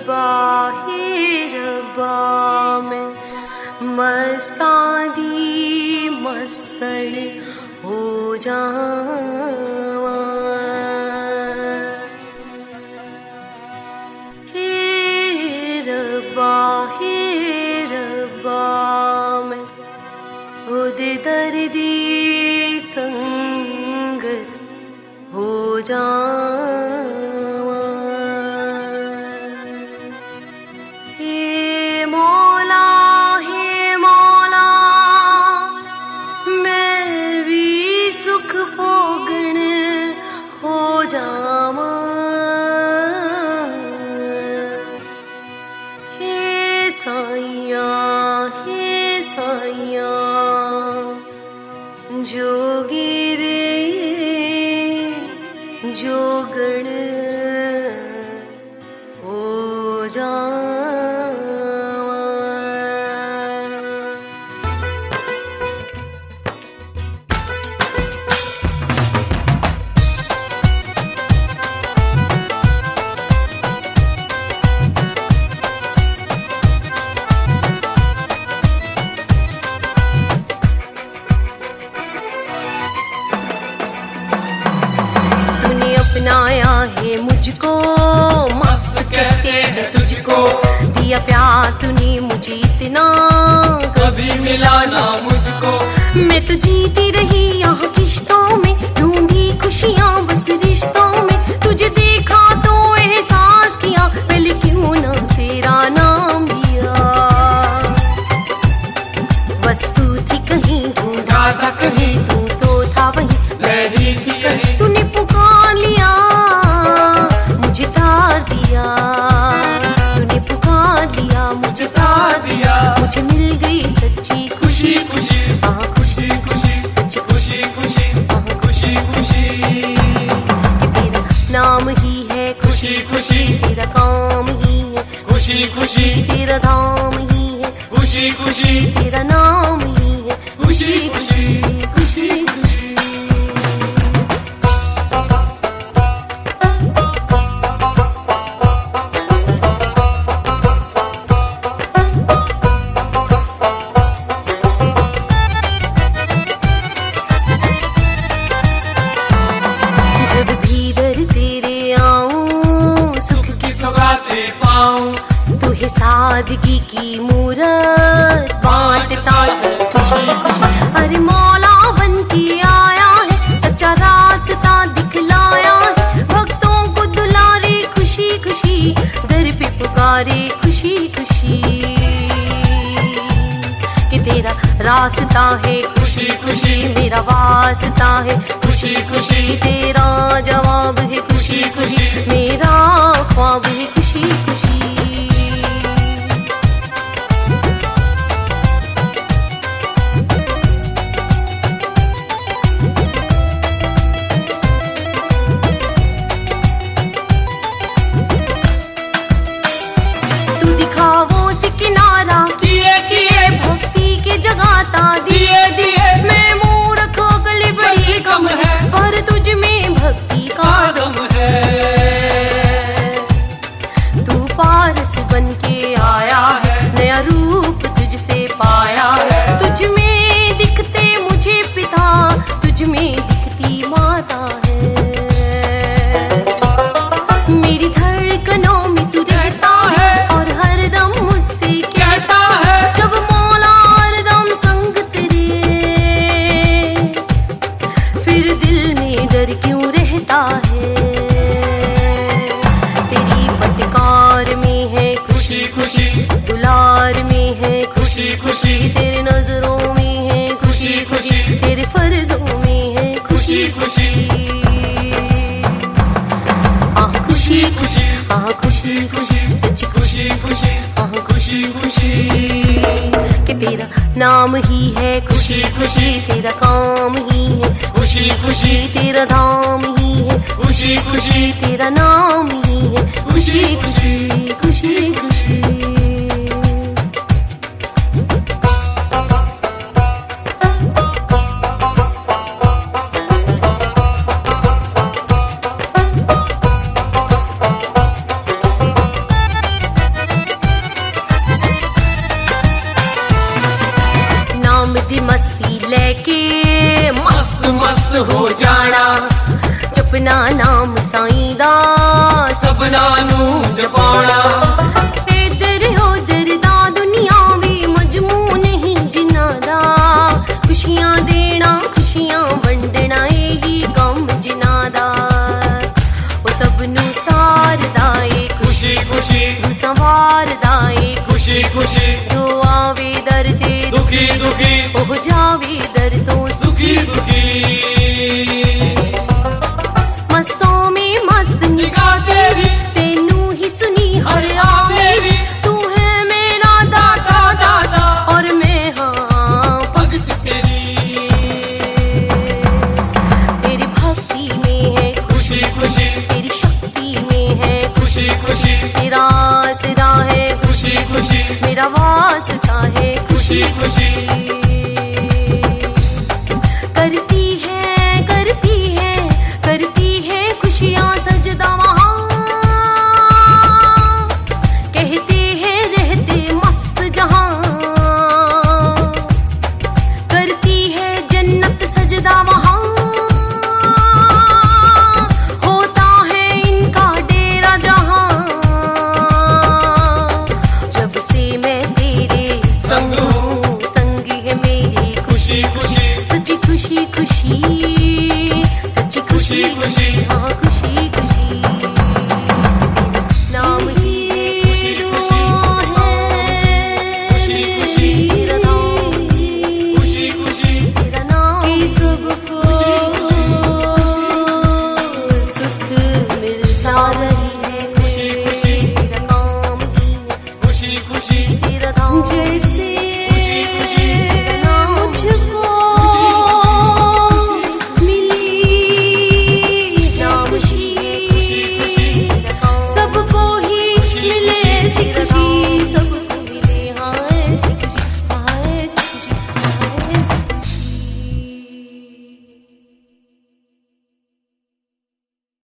रब्बा मैं मस्तां दी मस्तड़ हो जावां। हे रब्बा मैं ओदे दर्दी संग हो जावां। हे मौला मैं भी सुख भोगण हो जावां। हे साईं जोगी रे जोगण हो जावां। अपनाया है मुझको मस्त करके है तुझको, दिया प्यार तूने मुझे इतना कभी मिला ना मुझको। मैं तो जीती रही यहाँ किश्तों में, ढूंढी खुशियाँ बस रिश्तों में। तुझे देखा तो एहसास किया पहले क्यों ना तेरा नाम लिया। बस तू थी कहीं ढूंढा था कहीं, तू तो था वहीं मैं भी थी कहीं। तूने पुकार लिया मुझे तार दिया, तूने पुकार लिया मुझे तार दिया। मुझे मिल गई सच्ची खुशी खुशी खुशी खुशी सच्ची खुशी खुशी खुशी खुशी। कि तेरा नाम ही है खुशी खुशी, तेरा काम ही है खुशी खुशी, तेरा धाम ही है खुशी खुशी, तेरा नाम ही है खुशी खुशी खुशी खुशी। जब भी दर तेरे आऊं सुख की सौगातें पाऊं, तू है सादगी की मूरत बांटता खुशी खुशी। अरे मौला बन के आया है सच्चा रास्ता दिखलाया है, भक्तों को दुलारे खुशी खुशी, दर पे पुकारे खुशी खुशी। कि तेरा रास्ता है खुशी खुशी, मेरा वास्ता है खुशी खुशी। तेरा जवाब है खुशी खुशी, मेरा ख्वाब है खुशी खुशी। तू दिखावों से किनारा किए किए भक्ति के जगाता दिए दिए, मैं मूर्ख अकल बड़ी कम है पर तुझ में भक्ति का दम है। तू पारस बन के आया है, नया रूप तुझसे पाया है। तुझ में दिखते मुझे पिता, तुझ में दिखती माता है। मेरी धड़कनों में तू रहता है और हरदम मुझसे कहता है, जब मौला हरदम संग तेरे, फिर दिल में डर क्यों रहता है। तेरी फटकार में है खुशी खुशी, दुलार में है खुशी खुशी, तेरे नजरों में है खुशी खुशी, तेरे फर्जों में है खुशी खुशी। खुशी खुशी खुशी खुशी सच्ची खुशी खुशी खुशी खुशी। कि तेरा नाम ही है खुशी खुशी, तेरा काम ही है खुशी खुशी, तेरा धाम ही है खुशी खुशी, तेरा नाम ही है खुशी खुशी खुशी खुशी। सपना नाम साईं दा सपना नू जपाना इधर उधर दा दुनिया भी मजमू नहीं जिन्ना दा खुशियां देना खुशियां वंडना यही काम जिन्ना दा ओ सबनू तारदा ए खुशी खुशी संवारदा ए खुशी खुशी जो आवे दर ते दुखी दुखी हो जावे दर तो सुखी सुखी मस्तों में मस्त निगाह तेरी तेनू ही सुनी हर आ मेरी तू है मेरा दाता दाता और मैं हाँ भगत तेरी तेरी भक्ति में है खुशी खुशी तेरी शक्ति में है खुशी खुशी तेरा आसरा है खुशी खुशी मेरा वास्ता है खुशी खुशी करती है खुशियाँ सजदा वहाँ कहते हैं रहते मस्त जहां करती है जन्नत सजदा वहां होता है इनका डेरा जहां जब से मैं तेरे संग हूँ संग है मेरी खुशी खुशी सच्ची खुशी खुशी सच्ची खुशी खुशी हाँ खुशी खुशी नाम ही खुशी खुशी खुशी तेरा नाम खुशी खुशी तेरा नाम ही सबको सुख मिलता रही है खुशी खुशी तेरा नाम ही खुशी खुशी तेरा नाम जैसे